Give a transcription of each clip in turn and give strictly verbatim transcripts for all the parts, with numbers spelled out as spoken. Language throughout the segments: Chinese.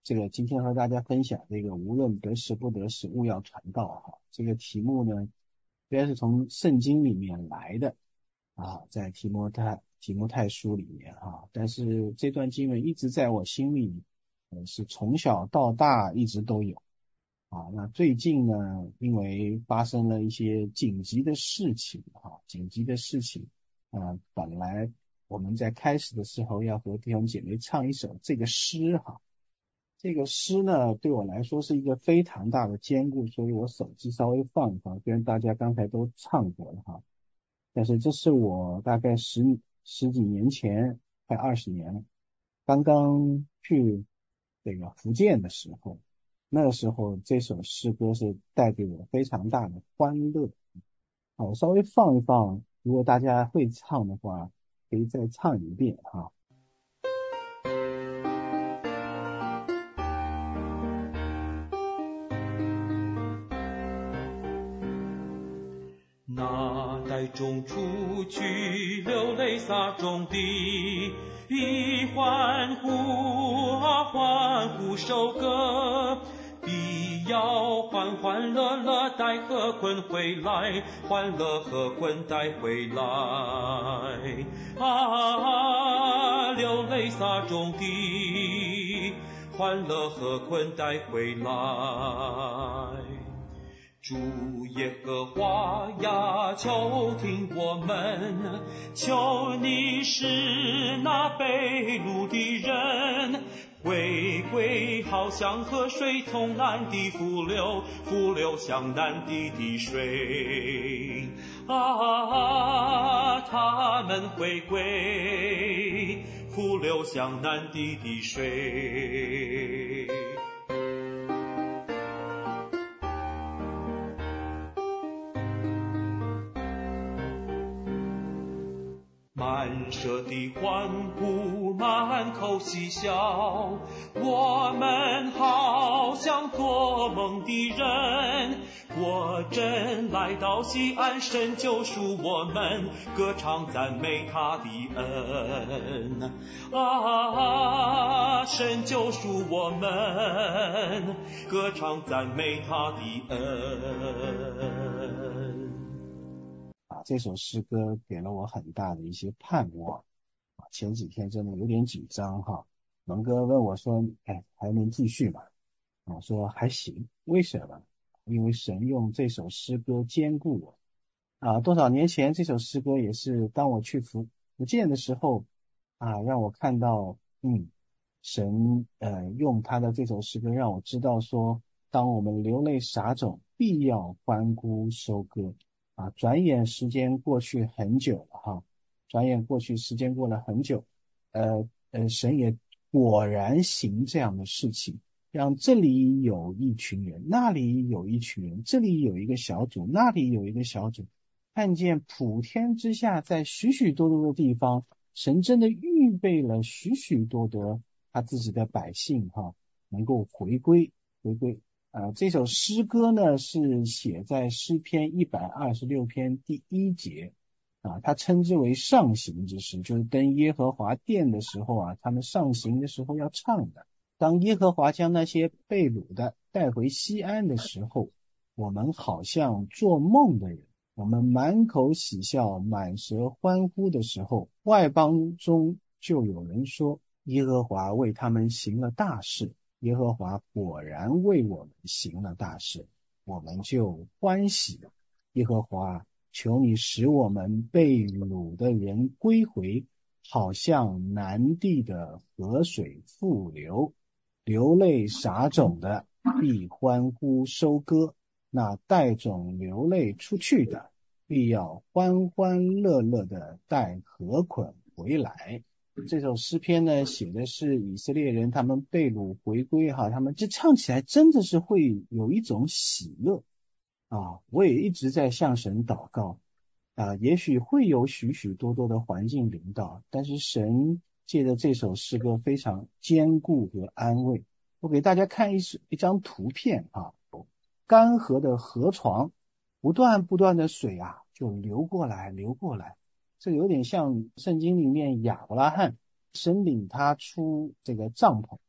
这个今天和大家分享这个无论得时不得时，务要传道哈。这个题目呢，虽然是从圣经里面来的啊，在提摩太提摩太书里面啊，但是这段经文一直在我心里，呃，是从小到大一直都有啊。那最近呢，因为发生了一些紧急的事情啊，紧急的事情啊，本来我们在开始的时候要和弟兄姐妹唱一首这个诗哈。这个诗呢，对我来说是一个非常大的兼顾，所以我手机稍微放一放，虽然大家刚才都唱过了哈，但是这是我大概十十几年前，快二十年了，刚刚去这个福建的时候，那个时候这首诗歌是带给我非常大的欢乐。好，我稍微放一放，如果大家会唱的话，可以再唱一遍哈。 那袋中出去，流泪洒种地，一欢呼啊欢呼收割，必要欢欢乐乐带禾捆回来，欢乐禾捆带回来。啊，流泪洒种地，欢乐禾捆带回来。主耶和华呀，求听我们，求你使那被掳的人回归，好像河水从南地复流，复流向南地的水。啊，他们回归，复流向南地的水。满舍的欢呼，满口嬉笑，我们好像做梦的人，果真来到西安，神救赎我们，歌唱赞美他的恩。啊，神救赎我们，歌唱赞美他的恩。 这首诗歌给了我很大的一些盼望啊，前几天真的有点紧张哈。龙哥问我说：“哎，还能继续吗？”我说还行，为什么？因为神用这首诗歌兼顾我啊。多少年前这首诗歌也是当我去福福建的时候啊，让我看到，嗯，神呃用他的这首诗歌让我知道说，当我们流泪撒种，必要欢呼收割。啊，转眼时间过去很久了哈，转眼过去时间过了很久，呃呃，神也果然行这样的事情，让这里有一群人，那里有一群人，这里有一个小组，那里有一个小组，看见普天之下，在许许多多的地方，神真的预备了许许多多他自己的百姓哈，能够回归回归。呃，这首诗歌呢是写在诗篇一百二十六篇第一节啊，它称之为上行之诗，就是登耶和华殿的时候啊，他们上行的时候要唱的。当耶和华将那些被掳的带回西安的时候，我们好像做梦的人，我们满口喜笑，满舌欢呼的时候，外邦中就有人说，耶和华为他们行了大事。耶和华果然为我们行了大事，我们就欢喜了。耶和华，求你使我们被掳的人归回，好像南地的河水复流，流泪撒种的必欢呼收割，那带种流泪出去的必要欢欢乐乐的带禾捆回来。这首诗篇呢，写的是以色列人他们被掳回归哈，他们这唱起来真的是会有一种喜乐啊！我也一直在向神祷告啊，也许会有许许多多的环境临到，但是神借着这首诗歌非常坚固和安慰。我给大家看一一张图片啊，干涸的河床，不断不断的水啊就流过来流过来。这有点像圣经里面亚伯拉罕，神领他出这个帐篷，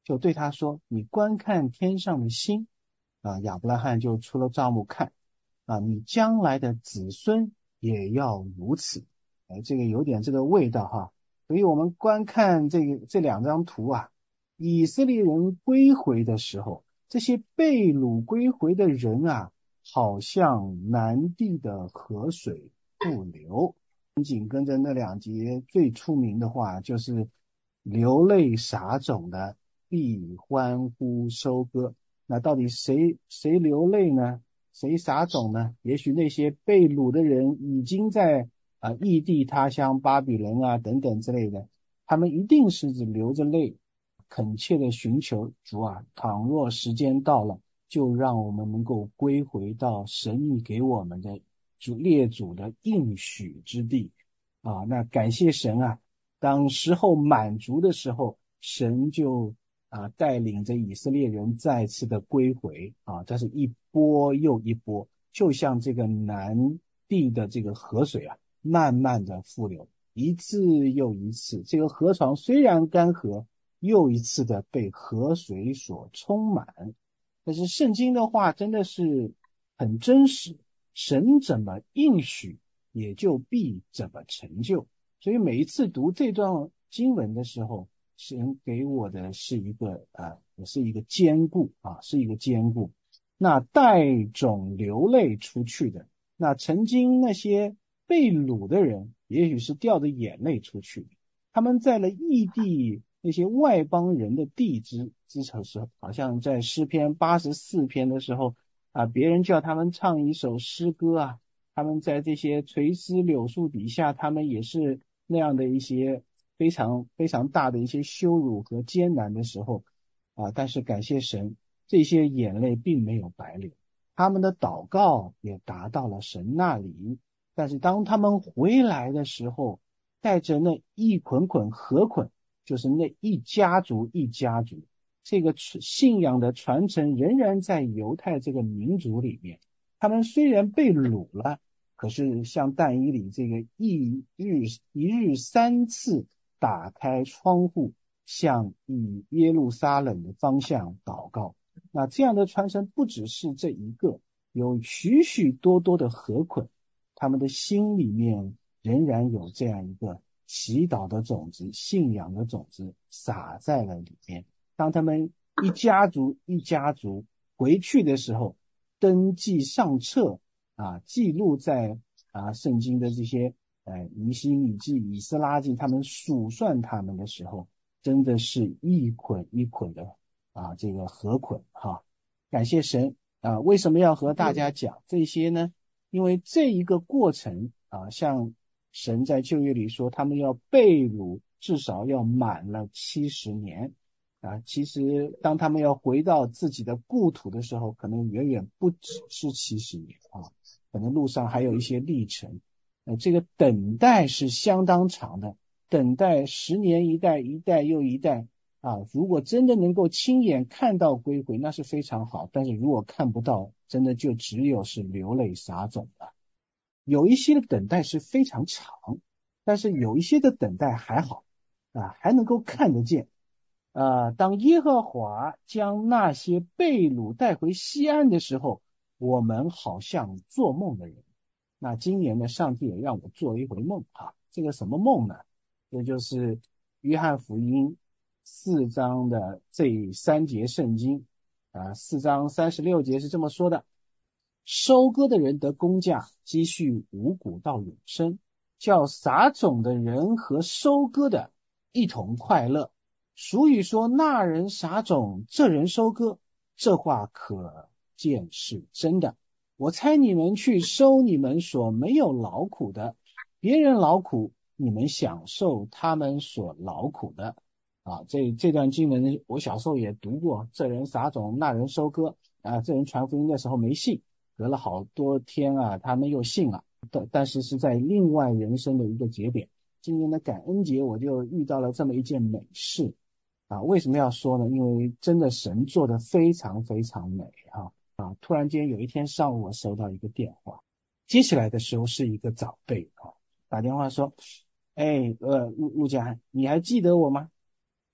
就对他说，你观看天上的星啊，亚伯拉罕就出了帐幕看啊，你将来的子孙也要如此。哎，这个有点这个味道哈。所以我们观看这个这两张图啊，以色列人归回的时候，这些被掳归回的人啊，好像南地的河水不流。紧跟着那两节最出名的话，就是流泪撒种的必欢呼收割。那到底谁谁流泪呢？谁撒种呢？也许那些被掳的人已经在啊、呃、异地他乡巴比伦啊等等之类的，他们一定是流着泪恳切的寻求主啊，倘若时间到了，就让我们能够归回到神你给我们的主列祖的应许之地啊。那感谢神啊，当时候满足的时候，神就啊带领着以色列人再次的归回啊，这是一波又一波，就像这个南地的这个河水啊，慢慢的复流，一次又一次，这个河床虽然干涸，又一次的被河水所充满。但是圣经的话真的是很真实，神怎么应许，也就必怎么成就。所以每一次读这段经文的时候，神给我的是一个呃，也是一个坚固啊，是一个坚固。那带种流泪出去的，那曾经那些被掳的人，也许是掉着眼泪出去，他们在了异地那些外邦人的地之之时候，好像在诗篇八十四篇的时候啊，别人叫他们唱一首诗歌啊，他们在这些垂丝柳树底下，他们也是那样的一些非常非常大的一些羞辱和艰难的时候啊，但是感谢神，这些眼泪并没有白流，他们的祷告也达到了神那里。但是当他们回来的时候，带着那一捆捆禾捆，就是那一家族一家族，这个信仰的传承仍然在犹太这个民族里面。他们虽然被掳了，可是像但以理这个一日一日三次打开窗户，向以耶路撒冷的方向祷告。那这样的传承不只是这一个，有许许多多的禾捆，他们的心里面仍然有这样一个祈祷的种子、信仰的种子撒在了里面。当他们一家族一家族回去的时候，登记上册啊，记录在啊圣经的这些呃尼希米记、以斯拉记，他们数算他们的时候，真的是一捆一捆的啊这个禾捆哈。感谢神啊！为什么要和大家讲这些呢？因为这一个过程啊，像神在旧约里说，他们要被掳，至少要满了七十年啊。其实当他们要回到自己的故土的时候，可能远远不只是七十年啊，可能路上还有一些历程。呃，这个等待是相当长的，等待十年一代，一代又一代啊。如果真的能够亲眼看到归回，那是非常好。但是如果看不到，真的就只有是流泪撒种了。有一些的等待是非常长，但是有一些的等待还好啊，还能够看得见。呃，当耶和华将那些被掳带回西安的时候，我们好像做梦的人。那今年呢，上帝也让我做一回梦啊。这个什么梦呢？这就是约翰福音四章的这三节圣经啊，四章三十六节是这么说的：收割的人得工价，积蓄五谷到永生，叫撒种的人和收割的一同快乐。俗语说，那人撒种，这人收割，这话可见是真的。我猜你们去收你们所没有劳苦的，别人劳苦，你们享受他们所劳苦的啊。这这段经文我小时候也读过，这人撒种，那人收割啊。这人传福音的时候没信，隔了好多天啊，他们又信了，但但是是在另外人生的一个节点。今年的感恩节我就遇到了这么一件美事啊。为什么要说呢？因为真的神做的非常非常美啊。啊，突然间有一天上午我收到一个电话，接起来的时候是一个长辈啊，打电话说，哎，呃，陆陆家，你还记得我吗？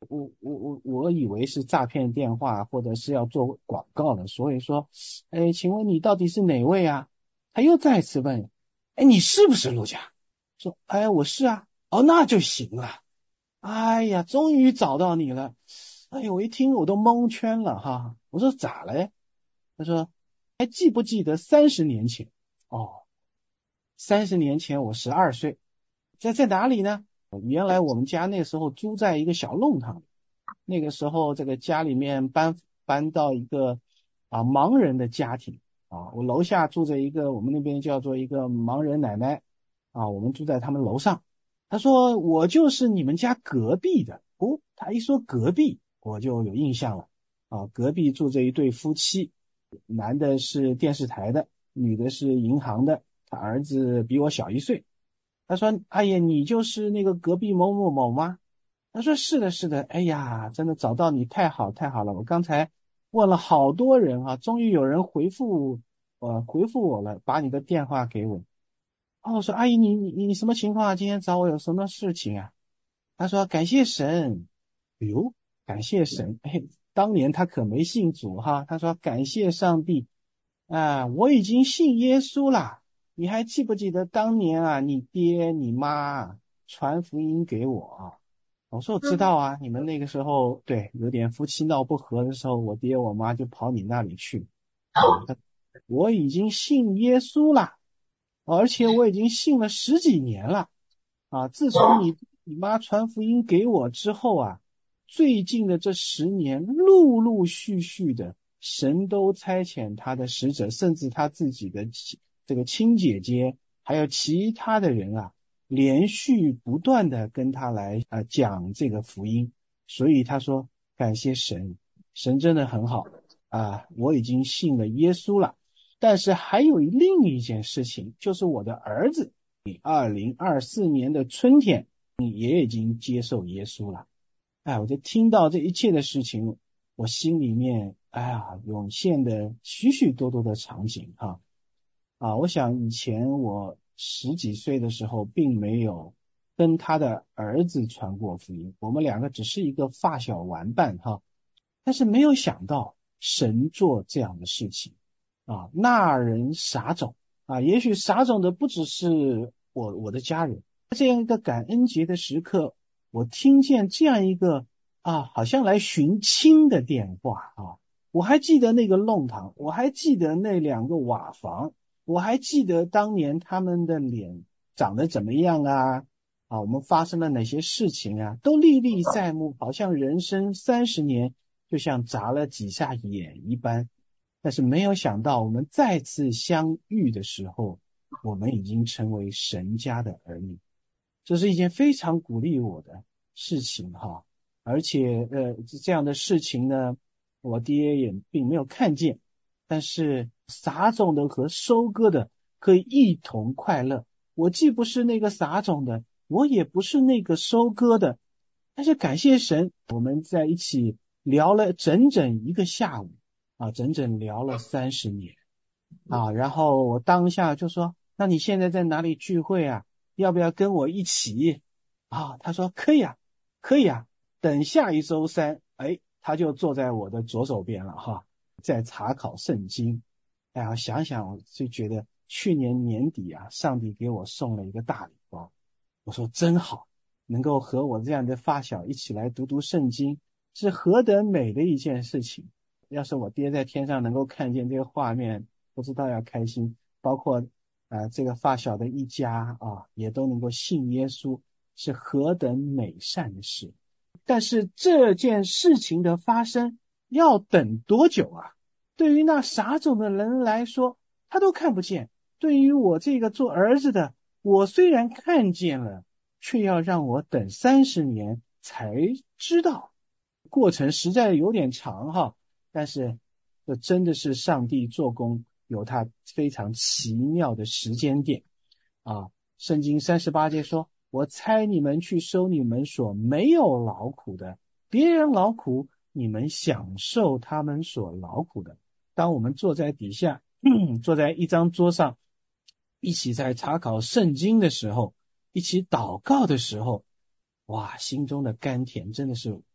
我我我我以为是诈骗电话或者是要做广告的，所以说，哎，请问你到底是哪位啊？他又再次问，哎，你是不是陆家？说，哎，我是啊。哦，那就行了。哎呀，终于找到你了。哎呦，我一听我都蒙圈了哈。我说咋了？他说还记不记得三十年前？哦，三十年前我十二岁，在在哪里呢？原来我们家那时候租在一个小弄堂里，那个时候这个家里面搬搬到一个啊盲人的家庭啊，我楼下住着一个我们那边叫做一个盲人奶奶啊，我们住在他们楼上。他说我就是你们家隔壁的哦，他一说隔壁我就有印象了啊，隔壁住着一对夫妻，男的是电视台的，女的是银行的，他儿子比我小一岁。他说哎呀，你就是那个隔壁某某某吗？他说是的，是的。哎呀，真的找到你太好太好了，我刚才问了好多人啊，终于有人回复呃回复我了，把你的电话给我。哦，我说阿姨，你你你什么情况啊？今天找我有什么事情啊？他说感谢神。哎呦，感谢神。哎，当年他可没信主哈。他说感谢上帝啊，我已经信耶稣啦。你还记不记得当年啊，你爹你妈传福音给我啊？我说我知道啊，你们那个时候对有点夫妻闹不和的时候，我爹我妈就跑你那里去啊。他我已经信耶稣了，而且我已经信了十几年了啊。自从你你妈传福音给我之后啊，最近的这十年，陆陆续续的，神都差遣他的使者，甚至他自己的亲这个亲姐姐，还有其他的人啊，连续不断的跟他来啊、呃、讲这个福音。所以他说感谢神，神真的很好啊，我已经信了耶稣了。但是还有另一件事情，就是我的儿子，你二零二四年的春天，你也已经接受耶稣了。哎，我就听到这一切的事情，我心里面哎呀涌现的许许多多的场景哈啊！我想以前我十几岁的时候，并没有跟他的儿子传过福音，我们两个只是一个发小玩伴哈，但是没有想到神做这样的事情啊，那人撒种啊，也许撒种的不只是我我的家人，这样一个感恩节的时刻。我听见这样一个啊，好像来寻亲的电话啊，我还记得那个弄堂，我还记得那两个瓦房，我还记得当年他们的脸长得怎么样啊，啊，我们发生了哪些事情啊，都历历在目，好像人生三十年就像眨了几下眼一般。但是没有想到，我们再次相遇的时候，我们已经成为神家的儿女。这是一件非常鼓励我的事情哈，而且呃这样的事情呢，我爹也并没有看见，但是撒种的和收割的可以一同快乐。我既不是那个撒种的，我也不是那个收割的，但是感谢神，我们在一起聊了整整一个下午啊，整整聊了三十年啊。然后我当下就说，那你现在在哪里聚会啊？要不要跟我一起啊？他说可以啊，可以啊。等下一周三，哎，他就坐在我的左手边了哈，在查考圣经。哎呀，想想我就觉得去年年底啊，上帝给我送了一个大礼包，我说真好，能够和我这样的发小一起来读读圣经，是何等美的一件事情。要是我爹在天上能够看见这个画面，不知道要开心。包括啊、呃，这个发小的一家啊，也都能够信耶稣，是何等美善的事。但是这件事情的发生要等多久啊？对于那撒种的人来说，他都看不见。对于我这个做儿子的，我虽然看见了，却要让我等三十年才知道，过程实在有点长哈。但是这真的是上帝做工，有他非常奇妙的时间点啊。圣经三十八节说，我差你们去收你们所没有劳苦的，别人劳苦，你们享受他们所劳苦的。当我们坐在底下，坐在一张桌上，一起在查考圣经的时候，一起祷告的时候，哇，心中的甘甜真的是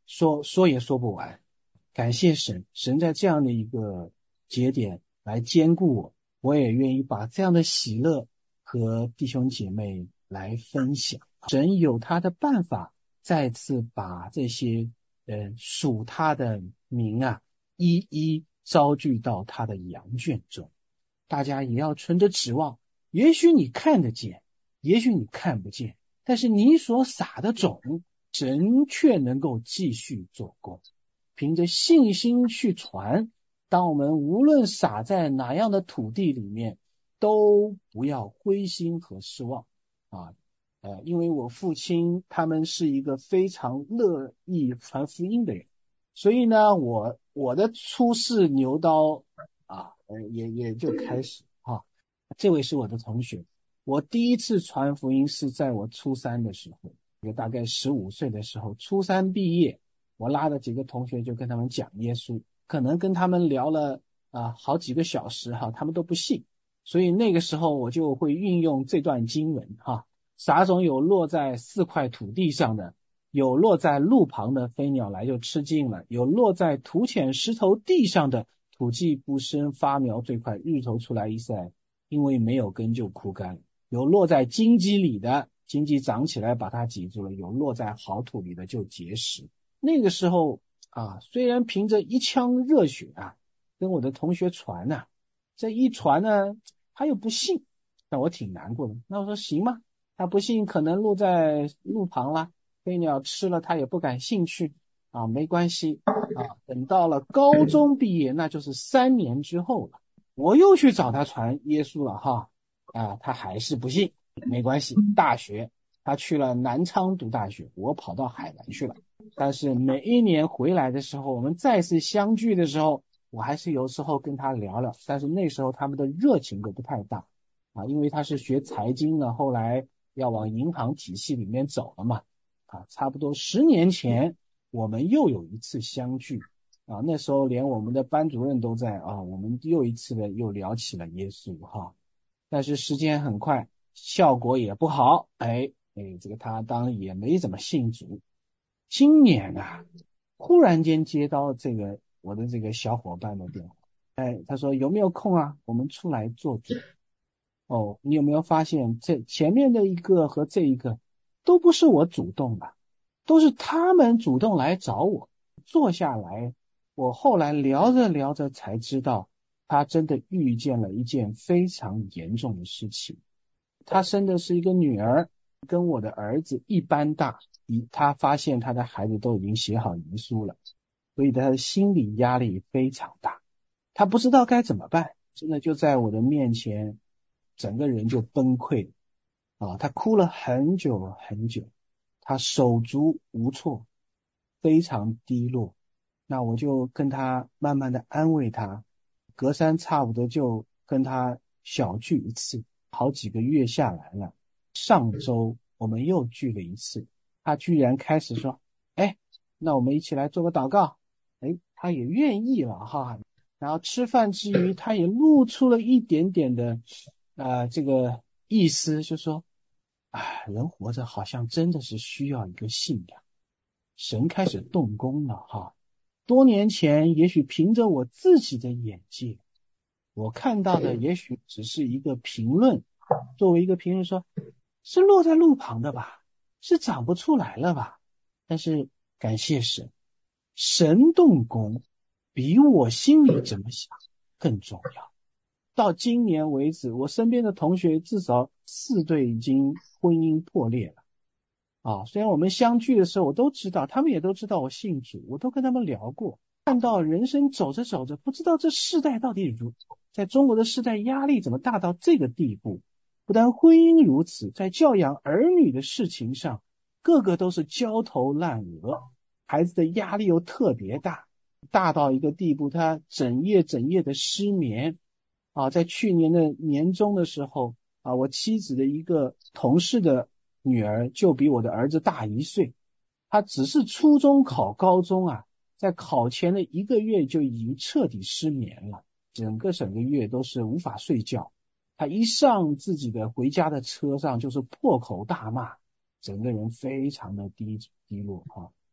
说说也说不完。感谢神，神在这样的一个节点来兼顾我，我也愿意把这样的喜乐和弟兄姐妹来分享。神有他的办法，再次把这些呃属他的民啊，一一招聚到他的羊圈中。大家也要存着指望，也许你看得见，也许你看不见，但是你所撒的种，神却能够继续做工。凭着信心去传，当我们无论撒在哪样的土地里面，都不要灰心和失望啊。呃，因为我父亲他们是一个非常乐意传福音的人，所以呢，我我的初试牛刀啊，呃，也也就开始啊。这位是我的同学，我第一次传福音是在我初三的时候，也大概十五岁的时候，初三毕业。我拉了几个同学就跟他们讲耶稣，可能跟他们聊了啊好几个小时哈，他们都不信，所以那个时候我就会运用这段经文哈，撒种有落在四块土地上的，有落在路旁的，飞鸟来就吃尽了；有落在土浅石头地上的，土既不深，发苗最快，日头出来一晒，因为没有根就枯干；有落在荆棘里的，荆棘长起来把它挤住了；有落在好土里的就结实。那个时候啊，虽然凭着一腔热血啊，跟我的同学传啊，这一传呢，他又不信，那我挺难过的。那我说行吗？他不信，可能落在路旁啦，飞鸟吃了，他也不感兴趣啊，没关系啊。等到了高中毕业，那就是三年之后了，我又去找他传耶稣了哈，啊，他还是不信，没关系。大学他去了南昌读大学，我跑到海南去了。但是每一年回来的时候，我们再次相聚的时候，我还是有时候跟他聊聊，但是那时候他们的热情都不太大啊，因为他是学财经的，后来要往银行体系里面走了嘛啊，差不多十年前我们又有一次相聚啊，那时候连我们的班主任都在啊，我们又一次的又聊起了耶稣哈，但是时间很快，效果也不好，哎哎，这个他当然也没怎么信主。今年啊，忽然间接到这个我的这个小伙伴的电话，哎，他说有没有空啊？我们出来做主。哦，你有没有发现这前面的一个和这一个都不是我主动的，都是他们主动来找我。坐下来，我后来聊着聊着才知道，他真的遇见了一件非常严重的事情。他生的是一个女儿，跟我的儿子一般大，他发现他的孩子都已经写好遗书了，所以他的心理压力非常大，他不知道该怎么办，真的就在我的面前整个人就崩溃啊！他哭了很久很久，他手足无措，非常低落。那我就跟他慢慢的安慰他，隔三差五的就跟他小聚一次，好几个月下来了，上周我们又聚了一次，他居然开始说，哎，那我们一起来做个祷告。哎，他也愿意了哈。然后吃饭之余，他也露出了一点点的呃这个意思，就说啊，人活着好像真的是需要一个信仰。神开始动工了哈。多年前也许凭着我自己的眼界，我看到的也许只是一个评论，作为一个评论说是落在路旁的吧，是长不出来了吧。但是感谢神，神动工比我心里怎么想更重要。到今年为止，我身边的同学至少四对已经婚姻破裂了啊。虽然我们相聚的时候我都知道，他们也都知道我信主，我都跟他们聊过，看到人生走着走着，不知道这世代到底如在中国的世代压力怎么大到这个地步。不但婚姻如此，在教养儿女的事情上，个个都是焦头烂额，孩子的压力又特别大，大到一个地步，他整夜整夜的失眠啊。在去年的年中的时候啊，我妻子的一个同事的女儿就比我的儿子大一岁，他只是初中考高中啊，在考前的一个月就已经彻底失眠了，整个整个月都是无法睡觉。他一上自己的回家的车上就是破口大骂，整个人非常的低低落啊。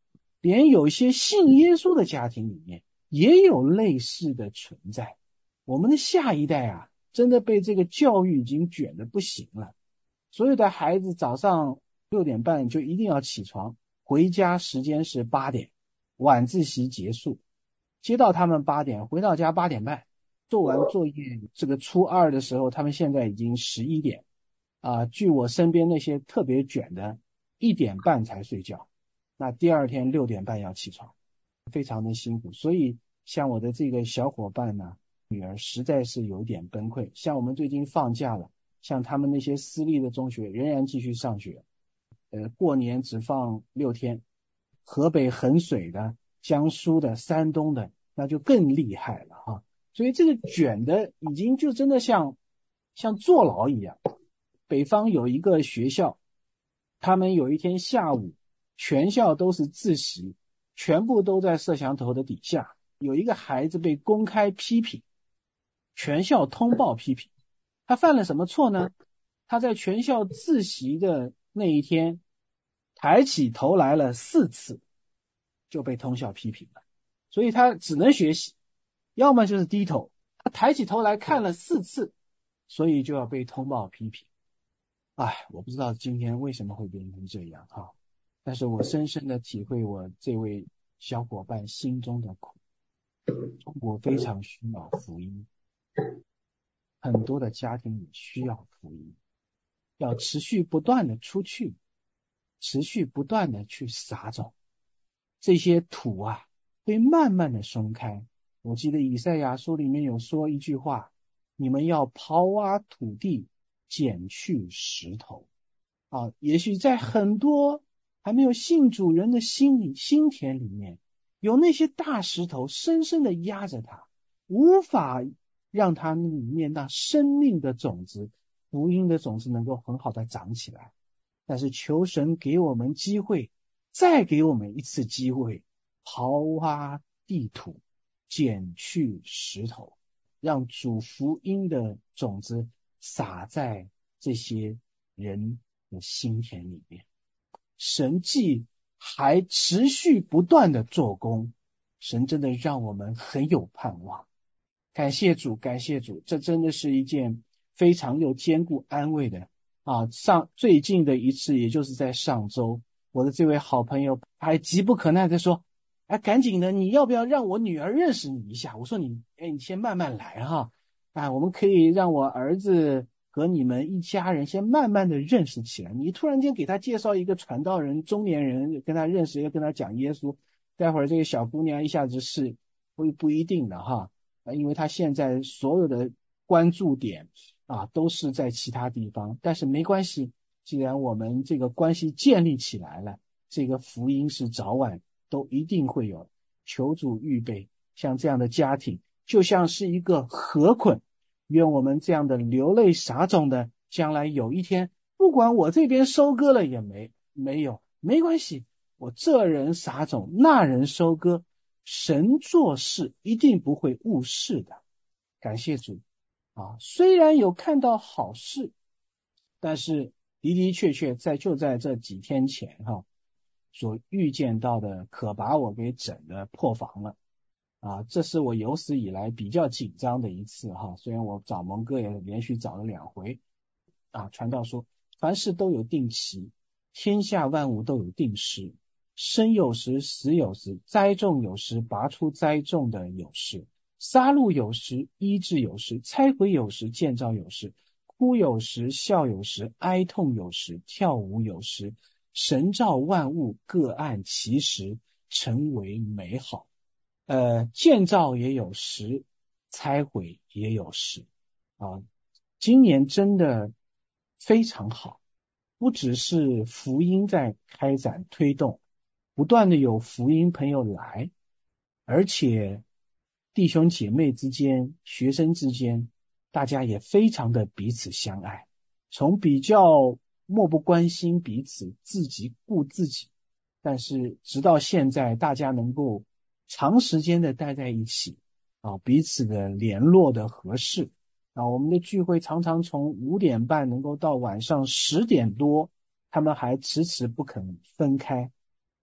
连有些信耶稣的家庭里面也有类似的存在。我们的下一代啊，真的被这个教育已经卷得不行了。所有的孩子早上六点半就一定要起床，回家时间是八点，晚自习结束，接到他们八点，回到家八点半，做完作业，这个初二的时候，他们现在已经十一点啊。据我身边那些特别卷的，一点半才睡觉，那第二天六点半要起床，非常的辛苦。所以像我的这个小伙伴呢，女儿实在是有点崩溃。像我们最近放假了，像他们那些私立的中学仍然继续上学，呃，过年只放六天，河北衡水的、江苏的、山东的，那就更厉害了哈。所以这个卷的已经就真的像像坐牢一样。北方有一个学校，他们有一天下午，全校都是自习，全部都在摄像头的底下，有一个孩子被公开批评，全校通报批评。他犯了什么错呢？他在全校自习的那一天抬起头来了四次，就被通校批评了。所以他只能学习，要么就是低头。他抬起头来看了四次，所以就要被通报批评。哎，我不知道今天为什么会变成这样哈，但是我深深的体会我这位小伙伴心中的苦。中国非常需要福音，很多的家庭也需要福音，要持续不断的出去，持续不断的去撒种，这些土啊会慢慢的松开。我记得以赛亚书里面有说一句话，你们要刨挖土地，剪去石头啊。也许在很多还没有信主人的心里心田里面，有那些大石头深深的压着它，无法让它里面那生命的种子、福音的种子能够很好的长起来。但是求神给我们机会，再给我们一次机会，刨挖地土，剪去石头，让主福音的种子撒在这些人的心田里面。神既还持续不断的做工，神真的让我们很有盼望。感谢主，感谢主，这真的是一件非常有坚固安慰的啊。上最近的一次，也就是在上周，我的这位好朋友还急不可耐的说，哎，赶紧的，你要不要让我女儿认识你一下？我说你，哎，你先慢慢来哈，啊，我们可以让我儿子和你们一家人先慢慢的认识起来。你突然间给他介绍一个传道人，中年人跟他认识，要跟他讲耶稣，待会儿这个小姑娘一下子是不不一定的哈，啊，因为他现在所有的关注点啊都是在其他地方，但是没关系，既然我们这个关系建立起来了，这个福音是早晚都一定会有。求主预备像这样的家庭，就像是一个河捆，愿我们这样的流泪撒种的，将来有一天，不管我这边收割了也没没有没关系，我这人撒种，那人收割，神做事一定不会误事的。感谢主啊！虽然有看到好事，但是的的确确在就在这几天前哈，所预见到的可把我给整的破防了啊！这是我有史以来比较紧张的一次哈。虽然我找蒙哥也连续找了两回啊。传道说，凡事都有定期，天下万物都有定时，生有时，死有时，栽种有时，拔出栽种的有时，杀戮有时，医治有时，拆毁有时，建造有时，哭有时，笑有时，哀痛有时，跳舞有时，神造万物各按其时，成为美好。呃，建造也有时，拆毁也有时啊。今年真的非常好，不只是福音在开展推动，不断的有福音朋友来，而且弟兄姐妹之间、学生之间，大家也非常的彼此相爱，从比较漠不关心彼此，自己顾自己，但是直到现在，大家能够长时间的待在一起啊，彼此的联络的合适啊。我们的聚会常常从五点半能够到晚上十点多，他们还迟迟不肯分开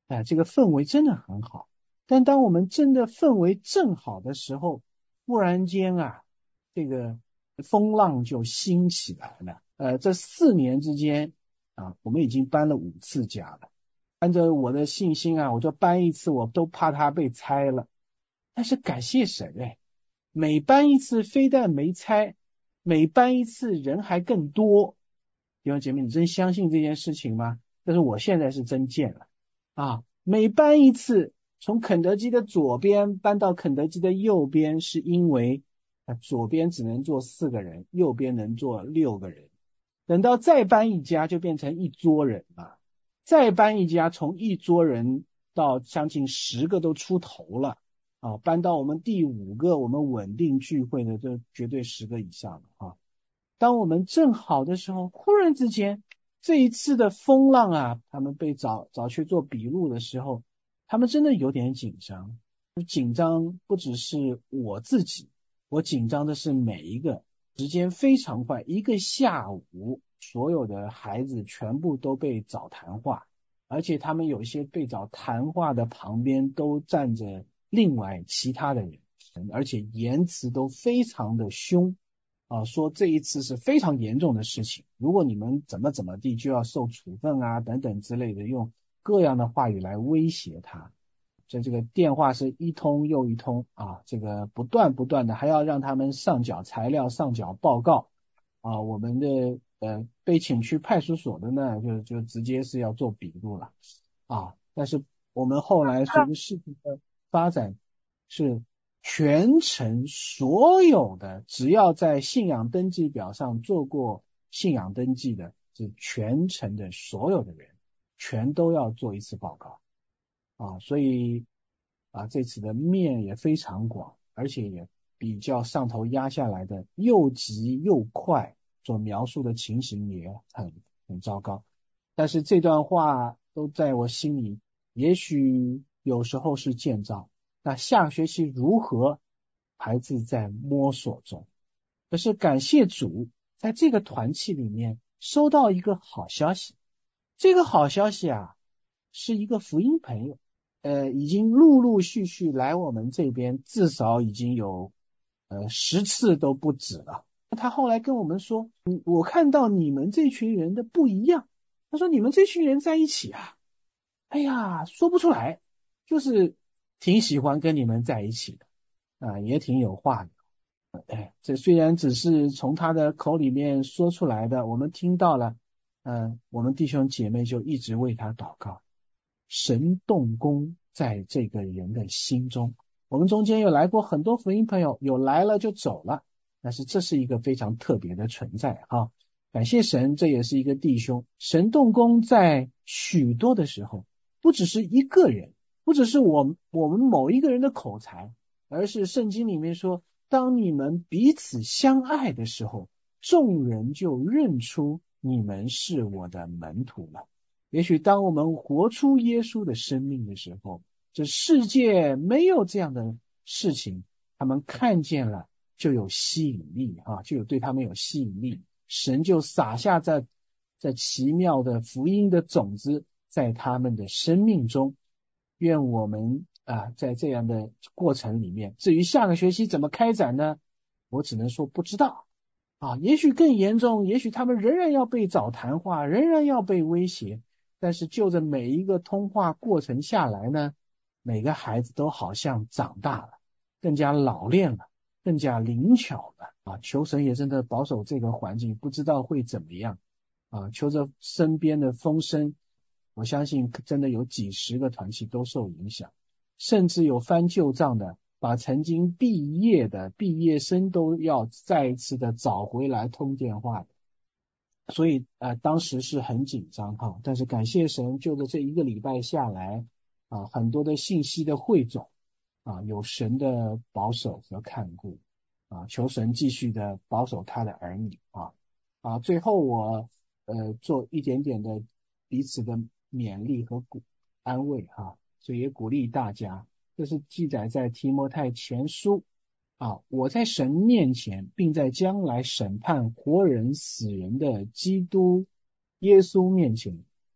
哎，这个氛围真的很好。但当我们真的氛围正好的时候，忽然间啊，这个风浪就兴起来了。呃，这四年之间啊，我们已经搬了五次家了。按照我的信心啊，我就搬一次，我都怕它被拆了。但是感谢神哎，每搬一次非但没拆，每搬一次人还更多。弟兄姐妹，你真相信这件事情吗？但是我现在是真见了啊！每搬一次，从肯德基的左边搬到肯德基的右边，是因为啊，左边只能坐四个人，右边能坐六个人。等到再搬一家，就变成一桌人了。再搬一家，从一桌人到将近十个都出头了啊！搬到我们第五个，我们稳定聚会的，就绝对十个以上了啊！当我们正好的时候，忽然之间，这一次的风浪啊，他们被找找去做笔录的时候，他们真的有点紧张。紧张不只是我自己，我紧张的是每一个。时间非常快，一个下午，所有的孩子全部都被找谈话，而且他们有一些被找谈话的旁边都站着另外其他的人，而且言辞都非常的凶啊，说这一次是非常严重的事情，如果你们怎么怎么地就要受处分啊等等之类的，用各样的话语来威胁他。这这个电话是一通又一通啊，这个不断不断的，还要让他们上缴材料、上缴报告啊。我们的呃被请去派出所的呢，就就直接是要做笔录了啊。但是我们后来随着事情的发展，是全城所有的只要在信仰登记表上做过信仰登记的，是全城的所有的人全都要做一次报告。啊，所以啊，这次的面也非常广，而且也比较上头压下来的又急又快，所描述的情形也很很糟糕。但是这段话都在我心里，也许有时候是建造。那下个学期如何，孩子在摸索中。可是感谢主，在这个团契里面收到一个好消息。这个好消息啊，是一个福音朋友。呃，已经陆陆续续来我们这边，至少已经有呃十次都不止了。他后来跟我们说，嗯，我看到你们这群人的不一样。他说你们这群人在一起啊，哎呀，说不出来，就是挺喜欢跟你们在一起的啊，也挺有话的。哎，这虽然只是从他的口里面说出来的，我们听到了，嗯、呃，我们弟兄姐妹就一直为他祷告。神动工在这个人的心中。我们中间有来过很多福音朋友，有来了就走了，但是这是一个非常特别的存在哈。感谢神，这也是一个弟兄。神动工在许多的时候，不只是一个人，不只是我我们某一个人的口才，而是圣经里面说，当你们彼此相爱的时候，众人就认出你们是我的门徒了。也许当我们活出耶稣的生命的时候，这世界没有这样的事情，他们看见了就有吸引力啊，就有对他们有吸引力，神就撒下在在奇妙的福音的种子在他们的生命中。愿我们啊在这样的过程里面，至于下个学期怎么开展呢，我只能说不知道啊，也许更严重，也许他们仍然要被找谈话，仍然要被威胁。但是就着每一个通话过程下来呢，每个孩子都好像长大了，更加老练了，更加灵巧了啊！求神也真的保守这个环境，不知道会怎么样啊！求着身边的风声，我相信真的有几十个团契都受影响，甚至有翻旧账的，把曾经毕业的毕业生都要再一次的找回来通电话的。所以呃当时是很紧张哈，但是感谢神，就在这一个礼拜下来啊，很多的信息的汇总啊，有神的保守和看顾啊，求神继续的保守他的儿女啊啊，最后我呃做一点点的彼此的勉励和鼓安慰哈，所以也鼓励大家，这是记载在提摩太前书啊，我在神面前，并在将来审判活人死人的基督耶稣面前，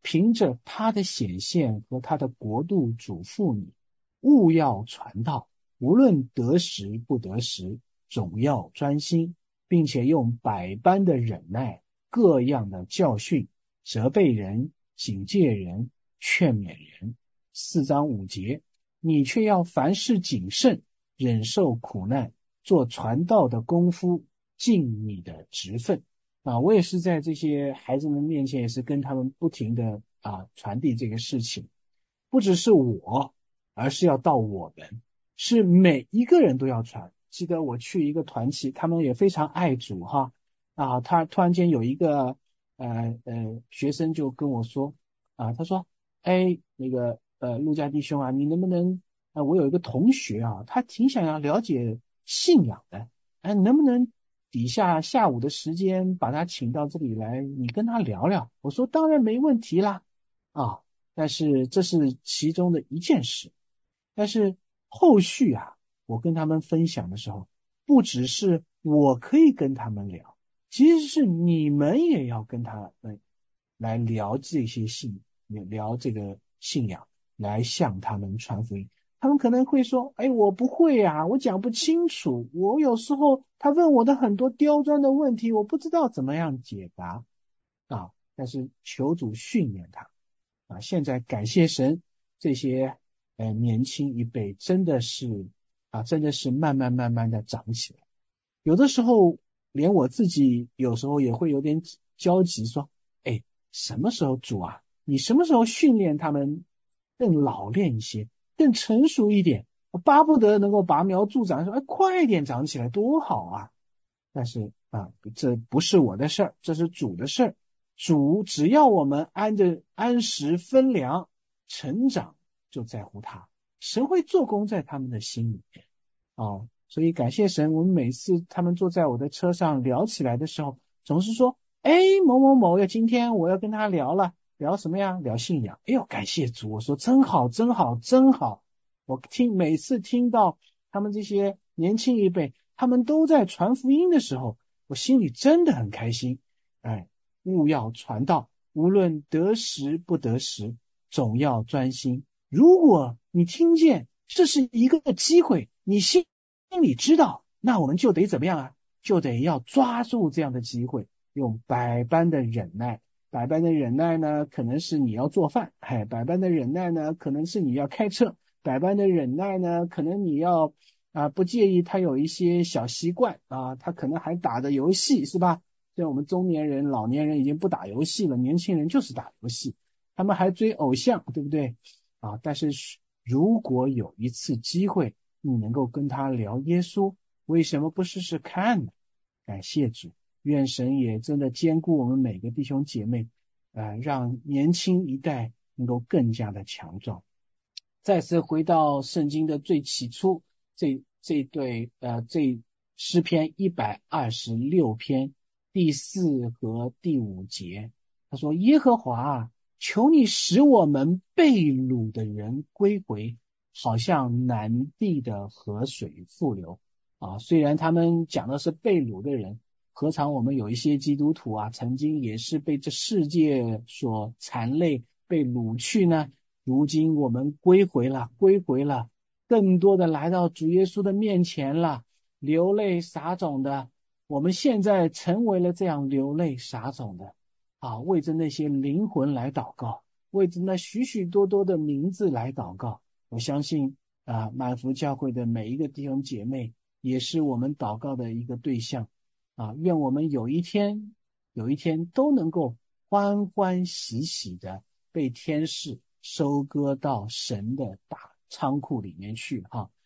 凭着他的显现和他的国度嘱咐你，务要传道，无论得时不得时，总要专心，并且用百般的忍耐，各样的教训，责备人，警戒人，劝勉人。四章五节，你却要凡事谨慎，忍受苦难，做传道的功夫，尽你的职分。啊，我也是在这些孩子们面前，也是跟他们不停的啊传递这个事情，不只是我，而是要到我们，是每一个人都要传。记得我去一个团体，他们也非常爱主哈啊，他突然间有一个呃呃学生就跟我说啊，他说，哎，那个呃陆家弟兄啊，你能不能啊，我有一个同学啊，他挺想要了解信仰的，哎，能不能底下下午的时间把他请到这里来，你跟他聊聊？我说当然没问题啦，啊，但是这是其中的一件事。但是后续啊，我跟他们分享的时候，不只是我可以跟他们聊，其实是你们也要跟他们来聊这些信，聊这个信仰，来向他们传福音。他们可能会说，哎，我不会啊，我讲不清楚，我有时候他问我的很多刁钻的问题，我不知道怎么样解答啊。但是求主训练他啊。现在感谢神，这些呃年轻一辈真的是啊，真的是慢慢慢慢的长起来。有的时候连我自己有时候也会有点焦急，说，哎，什么时候主啊，你什么时候训练他们更老练一些，更成熟一点，巴不得能够拔苗助长，说，哎，快一点长起来多好啊。但是啊，这不是我的事儿，这是主的事儿。主只要我们按着按时分粮成长，就在乎他，神会做工在他们的心里面哦。所以感谢神，我们每次他们坐在我的车上聊起来的时候，总是说，哎，某某某要今天我要跟他聊了，聊什么呀？聊信仰。哎呦，感谢主，我说真好真好真好。我听每次听到他们这些年轻一辈他们都在传福音的时候，我心里真的很开心。哎，务要传道，无论得时不得时，总要专心。如果你听见这是一个机会，你心里知道，那我们就得怎么样啊？就得要抓住这样的机会，用百般的忍耐。百般的忍耐呢，可能是你要做饭，哎，百般的忍耐呢，可能是你要开车，百般的忍耐呢，可能你要啊不介意他有一些小习惯啊，他可能还打着游戏，是吧？像我们中年人、老年人已经不打游戏了，年轻人就是打游戏，他们还追偶像，对不对？啊，但是如果有一次机会，你能够跟他聊耶稣，为什么不试试看呢？感谢主，愿神也真的兼顾我们每个弟兄姐妹，呃，让年轻一代能够更加的强壮。再次回到圣经的最起初，这这对呃这诗篇一百二十六篇第四和第五节，他说：耶和华啊，求你使我们被掳的人归回，好像南地的河水复流。啊，虽然他们讲的是被掳的人，何尝我们有一些基督徒啊，曾经也是被这世界所缠累，被掳去呢？如今我们归回了，归回了，更多的来到主耶稣的面前了，流泪撒种的，我们现在成为了这样流泪撒种的啊，为着那些灵魂来祷告，为着那许许多多的名字来祷告。我相信啊，满福教会的每一个弟兄姐妹也是我们祷告的一个对象啊，愿我们有一天有一天都能够欢欢喜喜的被天使收割到神的大仓库里面去哈。